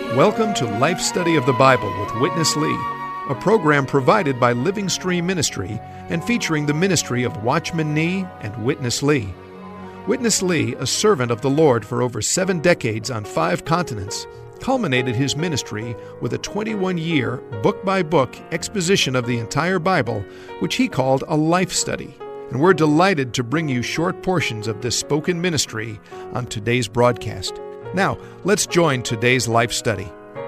Welcome to Life Study of the Bible with Witness Lee, a program provided by Living Stream Ministry and featuring the ministry of Watchman Nee and Witness Lee. Witness Lee, a servant of the Lord for over 7 decades on 5 continents, culminated his ministry with a 21-year, book-by-book exposition of the entire Bible, which he called a life study. And we're delighted to bring you short portions of this spoken ministry on today's broadcast. Now, let's join today's life study.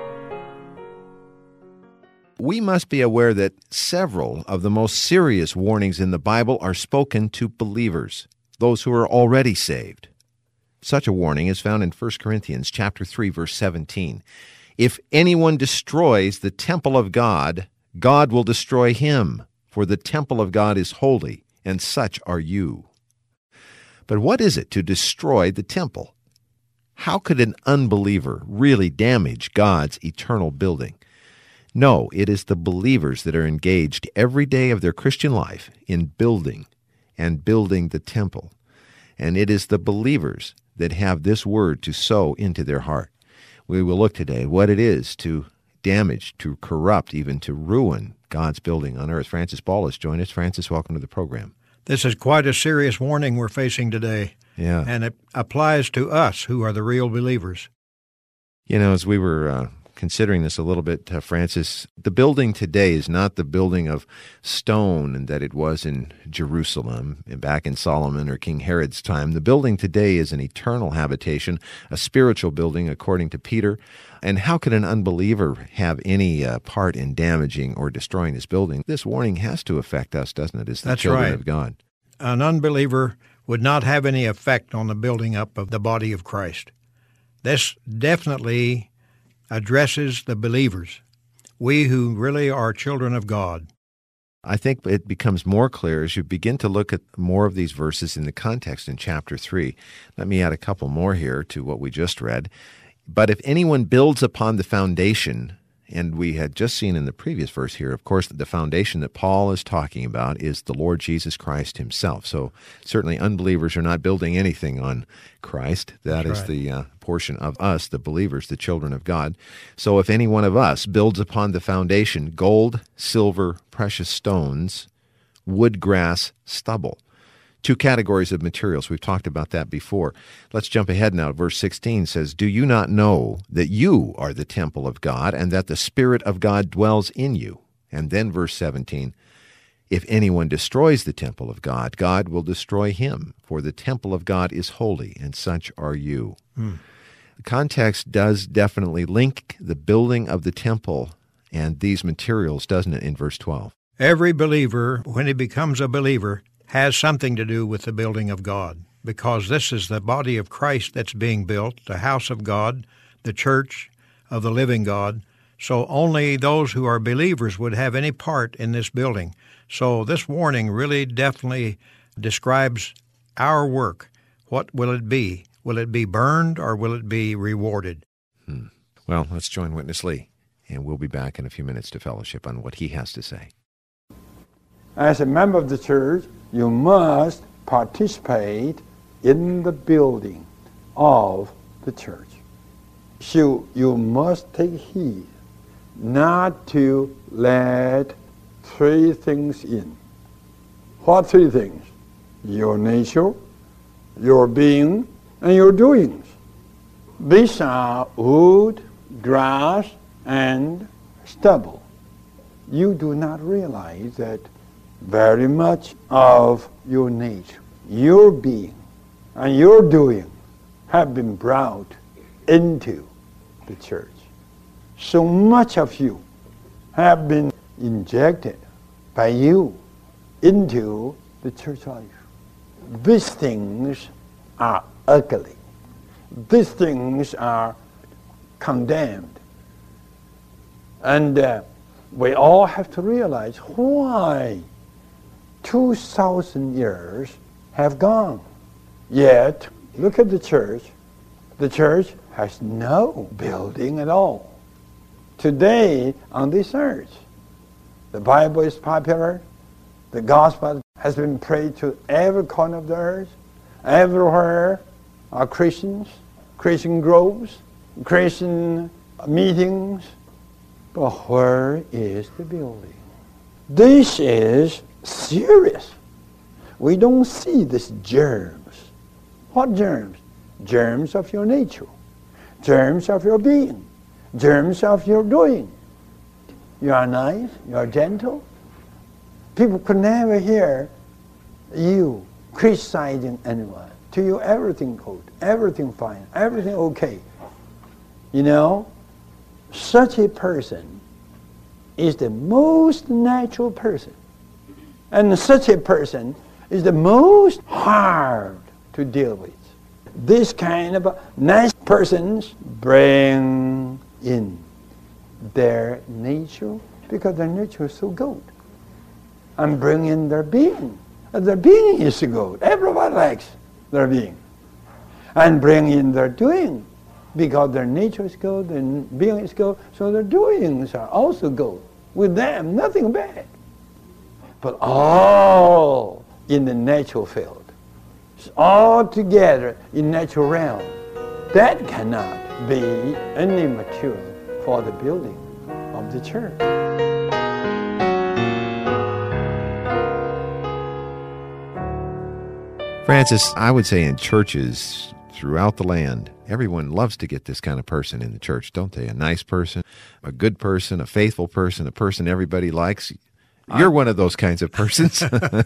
We must be aware that several of the most serious warnings in the Bible are spoken to believers, those who are already saved. Such a warning is found in 1 Corinthians chapter 3, verse 17. If anyone destroys the temple of God, God will destroy him, for the temple of God is holy, and such are you. But what is it to destroy the temple? How could an unbeliever really damage God's eternal building? No, it is the believers that are engaged every day of their Christian life in building the temple. And it is the believers that have this word to sow into their heart. We will look today what it is to damage, to corrupt, even to ruin God's building on earth. Francis Ball has joined us. Francis, welcome to the program. This is quite a serious warning we're facing today. Yeah. And it applies to us who are the real believers. You know, as we were considering this a little bit, Francis, the building today is not the building of stone and that it was in Jerusalem back in Solomon or King Herod's time. The building today is an eternal habitation, a spiritual building, according to Peter. And how could an unbeliever have any part in damaging or destroying this building? This warning has to affect us, doesn't it, as the children of God? An unbeliever would not have any effect on the building up of the body of Christ. This definitely addresses the believers, we who really are children of God. I think it becomes more clear as you begin to look at more of these verses in the context in chapter 3. Let me add a couple more here to what we just read. But if anyone builds upon the foundation, and we had just seen in the previous verse here, of course, the foundation that Paul is talking about is the Lord Jesus Christ himself. So certainly unbelievers are not building anything on Christ. That is the portion of us, the believers, the children of God. So if any one of us builds upon the foundation gold, silver, precious stones, wood, grass, stubble. 2 categories of materials. We've talked about that before. Let's jump ahead now. Verse 16 says, "Do you not know that you are the temple of God and that the Spirit of God dwells in you?" And then verse 17, "If anyone destroys the temple of God, God will destroy him, for the temple of God is holy, and such are you." The context does definitely link the building of the temple and these materials, doesn't it, in verse 12? Every believer, when he becomes a believer, has something to do with the building of God, because this is the body of Christ that's being built, the house of God, the church of the living God. So only those who are believers would have any part in this building. So this warning really definitely describes our work. What will it be? Will it be burned or will it be rewarded? Well, let's join Witness Lee, and we'll be back in a few minutes to fellowship on what he has to say. As a member of the church, you must participate in the building of the church. So you must take heed not to let 3 things in. What 3 things? Your nature, your being, and your doings. These are wood, grass, and stubble. You do not realize that very much of your nature, your being, and your doing have been brought into the church. So much of you have been injected by you into the church life. These things are ugly. These things are condemned. And we all have to realize why 2,000 years have gone. Yet, look at the church. The church has no building at all. Today, on this earth, the Bible is popular. The gospel has been preached to every corner of the earth. Everywhere are Christians, Christian groups, Christian meetings, but where is the building? This is serious. We don't see these germs. What germs? Germs of your nature, germs of your being, germs of your doing. You are nice, you are gentle. People could never hear you criticizing anyone. To you, everything good, everything fine, everything okay. You know, such a person is the most natural person. And such a person is the most hard to deal with. This kind of nice persons bring in their nature because their nature is so good. And bring in their being. And their being is so good. Everybody likes their being. And bring in their doing because their nature is good and being is good, so their doings are also good. With them, nothing bad. But all in the natural field, all together in natural realm, that cannot be any material for the building of the church. Francis, I would say in churches throughout the land, everyone loves to get this kind of person in the church, don't they? A nice person, a good person, a faithful person, a person everybody likes. You're one of those kinds of persons.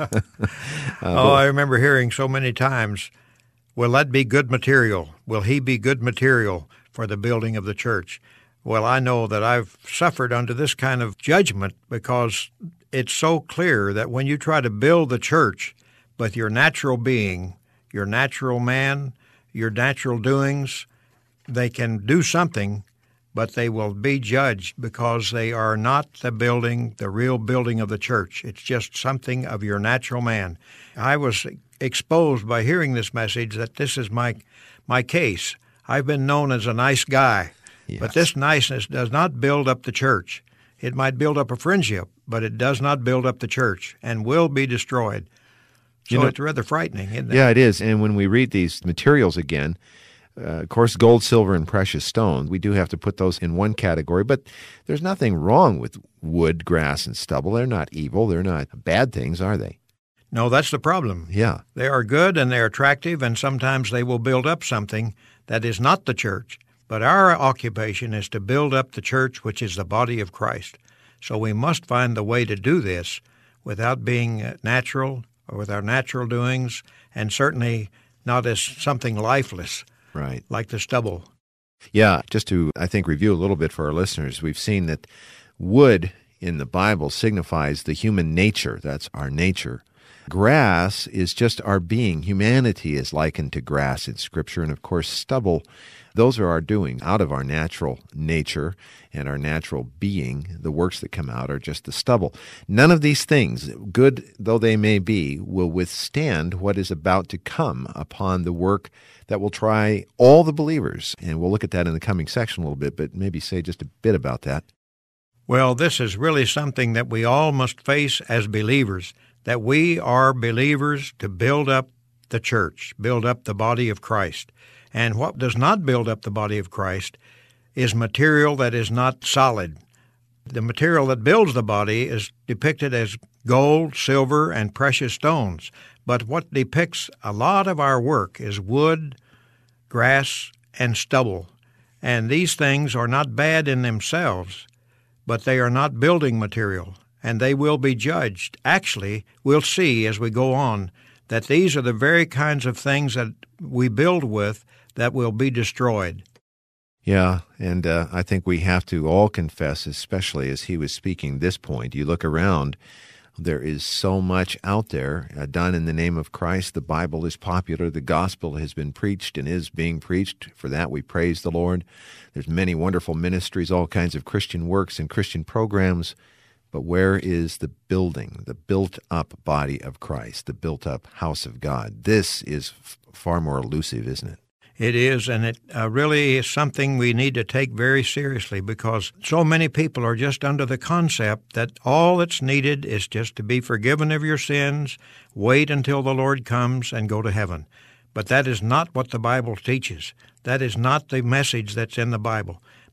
I remember hearing so many times, will that be good material? Will he be good material for the building of the church? Well, I know that I've suffered under this kind of judgment because it's so clear that when you try to build the church with your natural being, your natural man, your natural doings, they can do something, but they will be judged because they are not the building, the real building of the church. It's just something of your natural man. I was exposed by hearing this message that this is my case. I've been known as a nice guy, yes. But this niceness does not build up the church. It might build up a friendship, but it does not build up the church and will be destroyed. So it's rather frightening, isn't it? Yeah, it is. And when we read these materials again, of course, gold, silver, and precious stone, we do have to put those in one category, but there's nothing wrong with wood, grass, and stubble. They're not evil. They're not bad things, are they? No, that's the problem. Yeah. They are good and they're attractive, and sometimes they will build up something that is not the church. But our occupation is to build up the church, which is the body of Christ. So we must find the way to do this without being natural or with our natural doings, and certainly not as something lifeless. Right. Like the stubble. Yeah, just to, I think, review a little bit for our listeners, we've seen that wood in the Bible signifies the human nature. That's our nature. Grass is just our being. Humanity is likened to grass in Scripture. And, of course, stubble, those are our doing. Out of our natural nature and our natural being, the works that come out are just the stubble. None of these things, good though they may be, will withstand what is about to come upon the work that will try all the believers. And we'll look at that in the coming section a little bit, but maybe say just a bit about that. Well, this is really something that we all must face as believers, that we are believers to build up the church, build up the body of Christ. And what does not build up the body of Christ is material that is not solid. The material that builds the body is depicted as gold, silver, and precious stones. But what depicts a lot of our work is wood, grass, and stubble. And these things are not bad in themselves, but they are not building material, and they will be judged. Actually, we'll see as we go on that these are the very kinds of things that we build with that will be destroyed. Yeah, and I think we have to all confess, especially as he was speaking this point. You look around, there is so much out there done in the name of Christ. The Bible is popular. The gospel has been preached and is being preached. For that, we praise the Lord. There's many wonderful ministries, all kinds of Christian works and Christian programs. But where is the building, the built-up body of Christ, the built-up house of God? This is far more elusive, isn't it? It is, and it really is something we need to take very seriously because so many people are just under the concept that all that's needed is just to be forgiven of your sins, wait until the Lord comes, and go to heaven. But that is not what the Bible teaches. That is not the message that's in the Bible.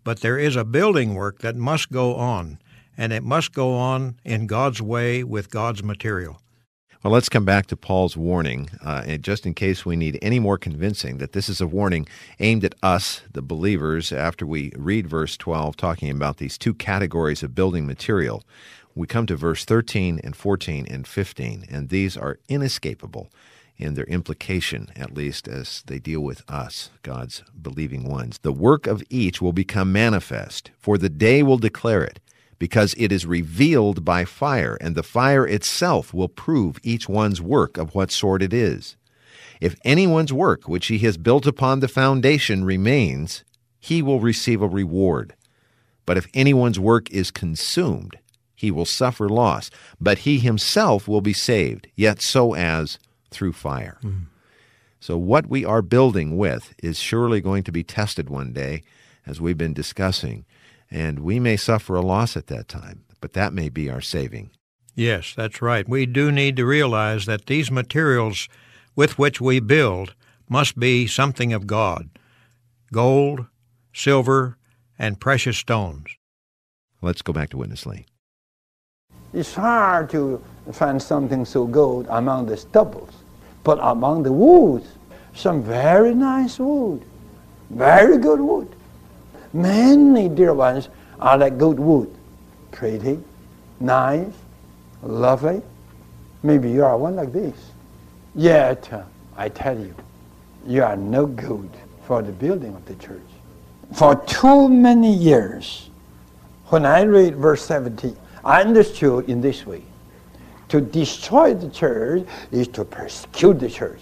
But there is a building work that must go on, and it must go on in God's way with God's material. Well, let's come back to Paul's warning, and just in case we need any more convincing that this is a warning aimed at us, the believers, after we read verse 12, talking about these two categories of building material. We come to verse 13 and 14 and 15, and these are inescapable in their implication, at least as they deal with us, God's believing ones. The work of each will become manifest, for the day will declare it, because it is revealed by fire, and the fire itself will prove each one's work of what sort it is. If anyone's work which he has built upon the foundation remains, he will receive a reward. But if anyone's work is consumed, he will suffer loss, but he himself will be saved, yet so as through fire. So what we are building with is surely going to be tested one day, as we've been discussing. And we may suffer a loss at that time, but that may be our saving. Yes, that's right. We do need to realize that these materials with which we build must be something of God: gold, silver, and precious stones. Let's go back to Witness Lee. It's hard to find something so good among the stubbles, but among the woods, some very nice wood, very good wood. Many dear ones are like good wood, pretty, nice, lovely. Maybe you are one like this. Yet, I tell you, you are no good for the building of the church. For too many years, when I read verse 17, I understood in this way: to destroy the church is to persecute the church,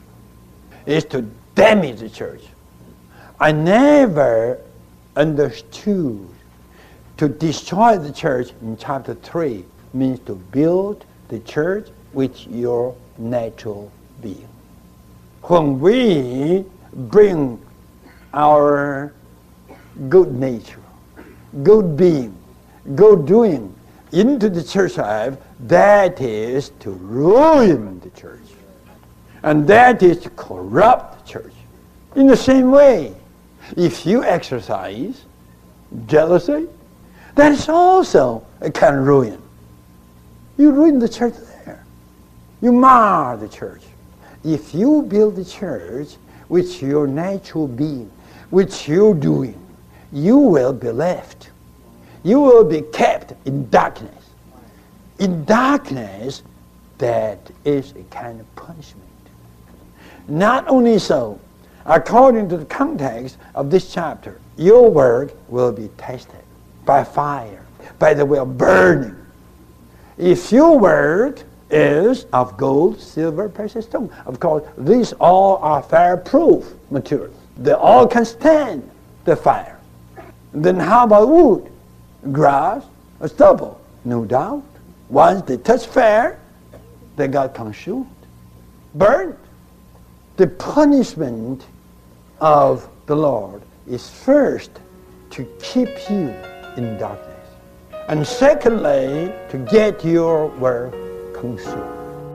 is to damage the church. I never understood to destroy the church in chapter 3 means to build the church with your natural being. When we bring our good nature, good being, good doing into the church life, that is to ruin the church. And that is to corrupt the church. In the same way, if you exercise jealousy, that is also a kind of ruin. You ruin the church there. You mar the church. If you build the church with your natural being, with your doing, you will be left. You will be kept in darkness. In darkness, that is a kind of punishment. Not only so, according to the context of this chapter, your work will be tested by fire, by the way of burning. If your work is of gold, silver, precious stone, of course, these all are fire-proof materials. They all can stand the fire. Then how about wood, grass, or stubble? No doubt. Once they touch fire, they got consumed, burned. The punishment of the Lord is first to keep you in darkness, and secondly, to get your work consumed.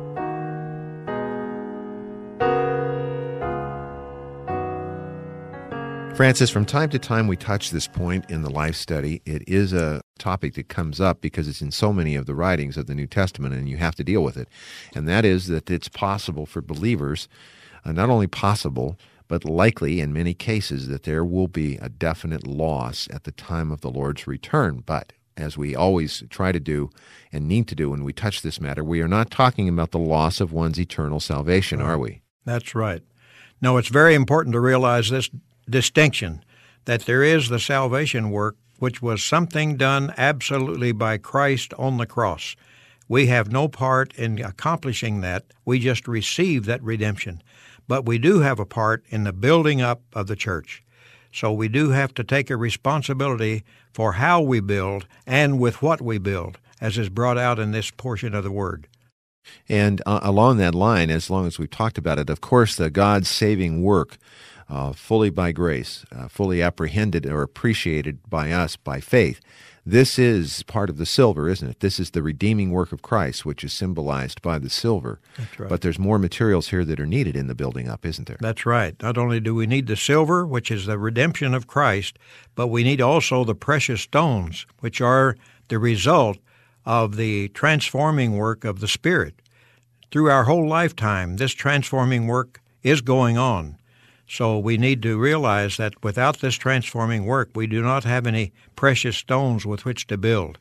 Francis, from time to time we touch this point in the life study. It is a topic that comes up because it's in so many of the writings of the New Testament, and you have to deal with it. And that is that it's possible for believers, not only possible, but likely in many cases, that there will be a definite loss at the time of the Lord's return. But as we always try to do and need to do when we touch this matter, we are not talking about the loss of one's eternal salvation, are we? That's right. No, it's very important to realize this distinction, that there is the salvation work, which was something done absolutely by Christ on the cross. We have no part in accomplishing that. We just receive that redemption. But we do have a part in the building up of the church. So we do have to take a responsibility for how we build and with what we build, as is brought out in this portion of the Word. And along that line, as long as we've talked about it, of course, the God's saving work fully by grace, fully apprehended or appreciated by us by faith. This is part of the silver, isn't it? This is the redeeming work of Christ, which is symbolized by the silver. That's right. But there's more materials here that are needed in the building up, isn't there? That's right. Not only do we need the silver, which is the redemption of Christ, but we need also the precious stones, which are the result of the transforming work of the Spirit. Through our whole lifetime, this transforming work is going on. So we need to realize that without this transforming work, we do not have any precious stones with which to build.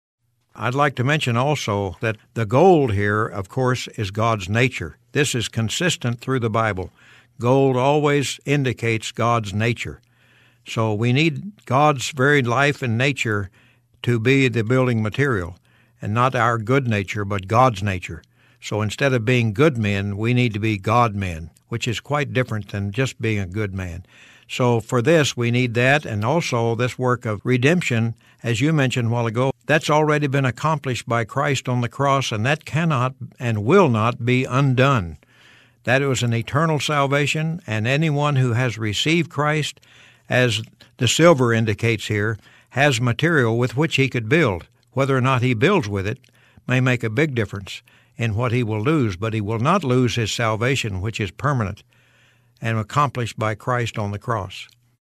I'd like to mention also that the gold here, of course, is God's nature. This is consistent through the Bible. Gold always indicates God's nature. So we need God's very life and nature to be the building material, and not our good nature, but God's nature. So instead of being good men, we need to be God men, which is quite different than just being a good man. So for this, we need that, and also this work of redemption, as you mentioned a while ago, that's already been accomplished by Christ on the cross, and that cannot and will not be undone. That was an eternal salvation, and anyone who has received Christ, as the silver indicates here, has material with which he could build. Whether or not he builds with it may make a big difference in what he will lose, but he will not lose his salvation, which is permanent and accomplished by Christ on the cross.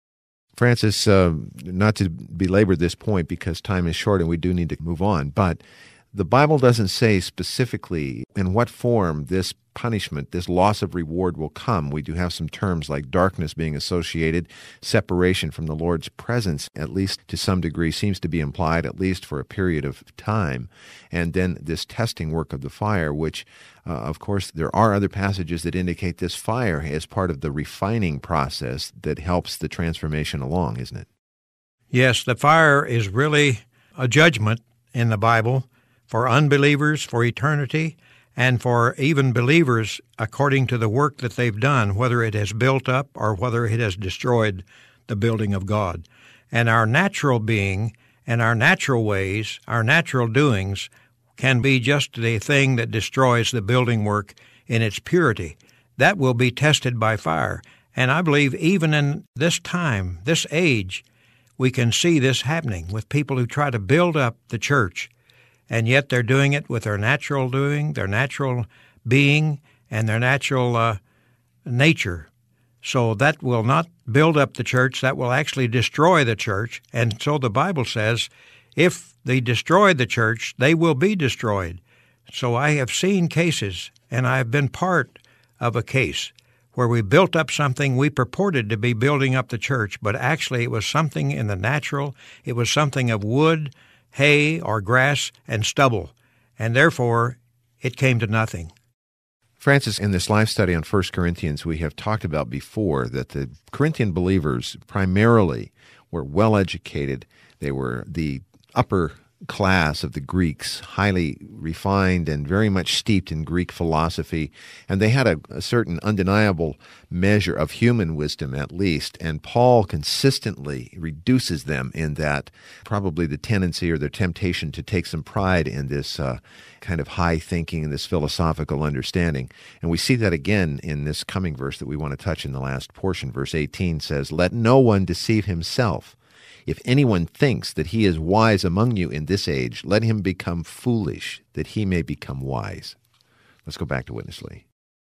Francis, not to belabor this point because time is short and we do need to move on, but the Bible doesn't say specifically in what form this punishment, this loss of reward will come. We do have some terms like darkness being associated, separation from the Lord's presence, at least to some degree, seems to be implied, at least for a period of time. And then this testing work of the fire, which, of course, there are other passages that indicate this fire as part of the refining process that helps the transformation along, isn't it? Yes, the fire is really a judgment in the Bible for unbelievers, for eternity, and for even believers according to the work that they've done, whether it has built up or whether it has destroyed the building of God. And our natural being and our natural ways, our natural doings, can be just the thing that destroys the building work in its purity. That will be tested by fire. And I believe even in this time, this age, we can see this happening with people who try to build up the church, and yet they're doing it with their natural doing, their natural being, and their natural nature. So that will not build up the church, that will actually destroy the church. And so the Bible says, if they destroy the church, they will be destroyed. So I have seen cases, and I have been part of a case, where we built up something we purported to be building up the church, but actually it was something in the natural, it was something of wood, hay or grass and stubble, and therefore it came to nothing. Francis, in this live study on 1 Corinthians, we have talked about before that the Corinthian believers primarily were well-educated. They were the upper class of the Greeks, highly refined and very much steeped in Greek philosophy, and they had a certain undeniable measure of human wisdom at least, and Paul consistently reduces them in that, probably the tendency or their temptation to take some pride in this kind of high thinking and this philosophical understanding. And we see that again in this coming verse that we want to touch in the last portion. Verse 18 says, "Let no one deceive himself. If anyone thinks that he is wise among you in this age, let him become foolish, that he may become wise." Let's go back to Witness Lee.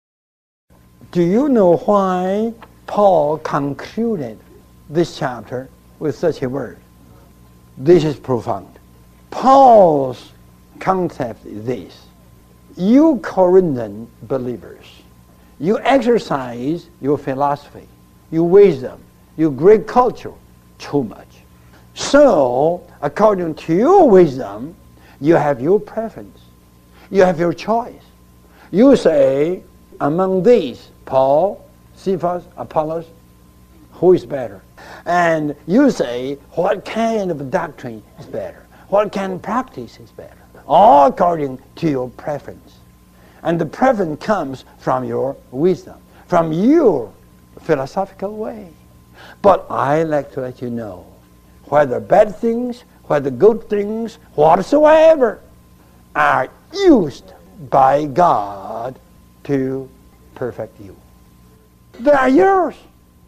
Do you know why Paul concluded this chapter with such a word? This is profound. Paul's concept is this: you Corinthian believers, you exercise your philosophy, your wisdom, your Greek culture too much. So, according to your wisdom, you have your preference. You have your choice. You say, among these, Paul, Cephas, Apollos, who is better? And you say, what kind of doctrine is better? What kind of practice is better? All according to your preference. And the preference comes from your wisdom, from your philosophical way. But I like to let you know, whether bad things, whether good things, whatsoever, are used by God to perfect you. They are yours.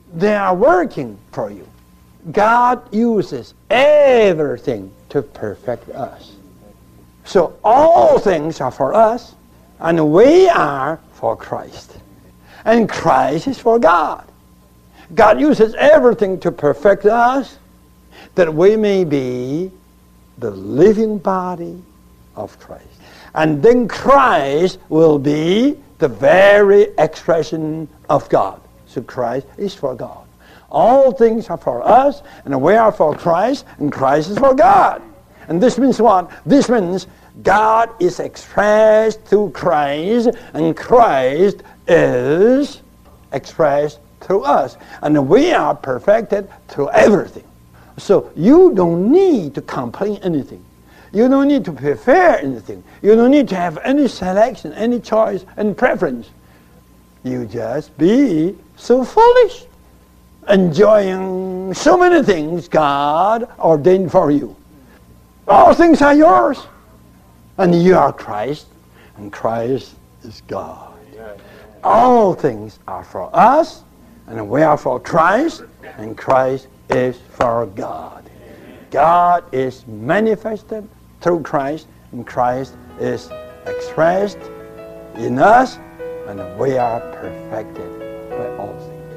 They are working for you. God uses everything to perfect us. So all things are for us, and we are for Christ. And Christ is for God. God uses everything to perfect us, that we may be the living body of Christ. And then Christ will be the very expression of God. So Christ is for God. All things are for us, and we are for Christ, and Christ is for God. And this means what? This means God is expressed through Christ, and Christ is expressed through us. And we are perfected through everything. So you don't need to complain anything. You don't need to prefer anything. You don't need to have any selection, any choice, any preference. You just be so foolish, enjoying so many things God ordained for you. All things are yours. And you are Christ, and Christ is God. All things are for us, and we are for Christ, and Christ is for God. God is manifested through Christ, and Christ is expressed in us, and we are perfected by all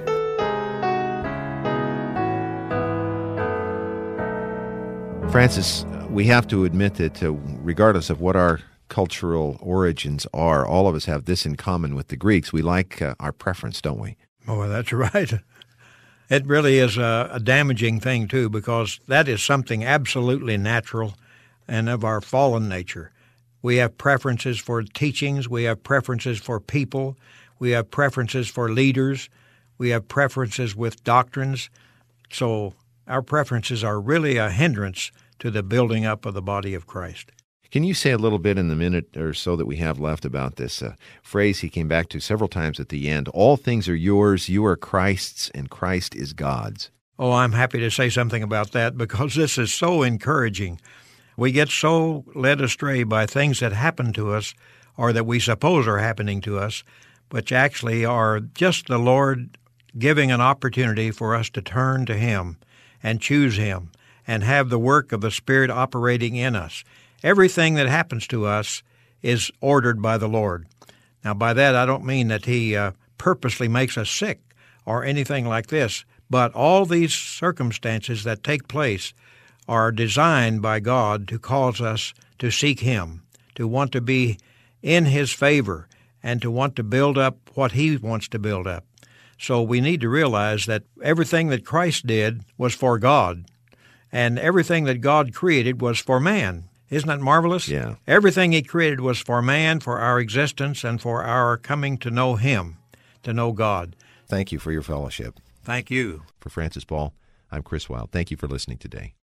things. Francis, we have to admit that regardless of what our cultural origins are, all of us have this in common with the Greeks. We like our preference, don't we? Oh, that's right. It really is a damaging thing, too, because that is something absolutely natural and of our fallen nature. We have preferences for teachings. We have preferences for people. We have preferences for leaders. We have preferences with doctrines. So our preferences are really a hindrance to the building up of the body of Christ. Can you say a little bit in the minute or so that we have left about this phrase he came back to several times at the end? All things are yours, you are Christ's, and Christ is God's. Oh, I'm happy to say something about that because this is so encouraging. We get so led astray by things that happen to us or that we suppose are happening to us, which actually are just the Lord giving an opportunity for us to turn to Him and choose Him and have the work of the Spirit operating in us. Everything that happens to us is ordered by the Lord. Now, by that, I don't mean that He purposely makes us sick or anything like this, but all these circumstances that take place are designed by God to cause us to seek Him, to want to be in His favor, and to want to build up what He wants to build up. So we need to realize that everything that Christ did was for God, and everything that God created was for man. Isn't that marvelous? Yeah. Everything He created was for man, for our existence, and for our coming to know Him, to know God. Thank you for your fellowship. Thank you. For Francis Ball, I'm Chris Wilde. Thank you for listening today.